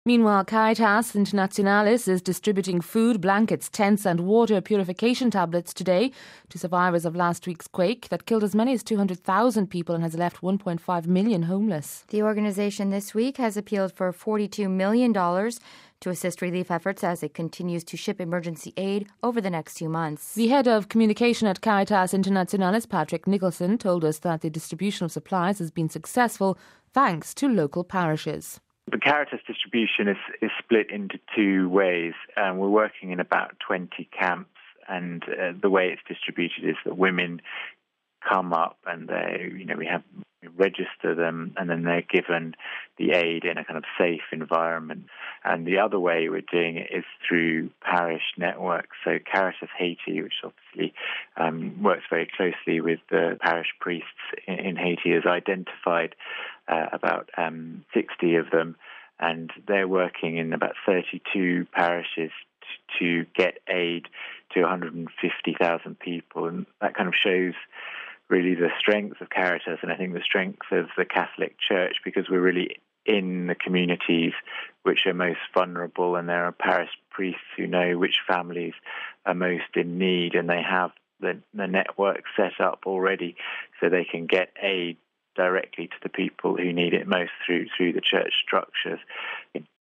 Meanwhile, Caritas Internationalis is distributing food, blankets, tents and water purification tablets today to survivors of last week's quake that killed as many as 200,000 people and has left 1.5 million homeless. The organization this week has appealed for $42 million to assist relief efforts as it continues to ship emergency aid over the next 2 months. The head of communication at Caritas Internationalis, Patrick Nicholson, told us that the distribution of supplies has been successful thanks to local parishes. The Caritas distribution is split into two ways. We're working in about 20 camps, and the way it's distributed is that women come up and we register them, and then they're given the aid in a kind of safe environment. And the other way we're doing it is through parish networks. So Caritas Haiti, which obviously works very closely with the parish priests in Haiti, has identified about 60 of them, and they're working in about 32 parishes to get aid to 150,000 people. And that kind of shows really the strength of Caritas, and I think the strength of the Catholic Church, because we're really in the communities which are most vulnerable, and there are parish priests who know which families are most in need, and they have the network set up already so they can get aid directly to the people who need it most through the church structures.